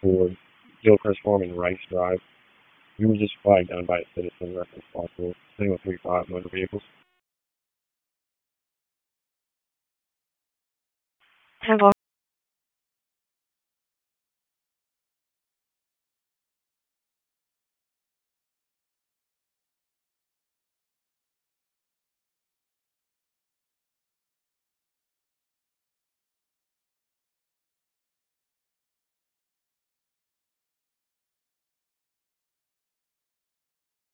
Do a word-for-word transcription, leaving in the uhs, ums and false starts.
for Gilchrist Farm and Rice Drive. You were just flagged down by a citizen, reference possible. Same with three five motor vehicles. Hello.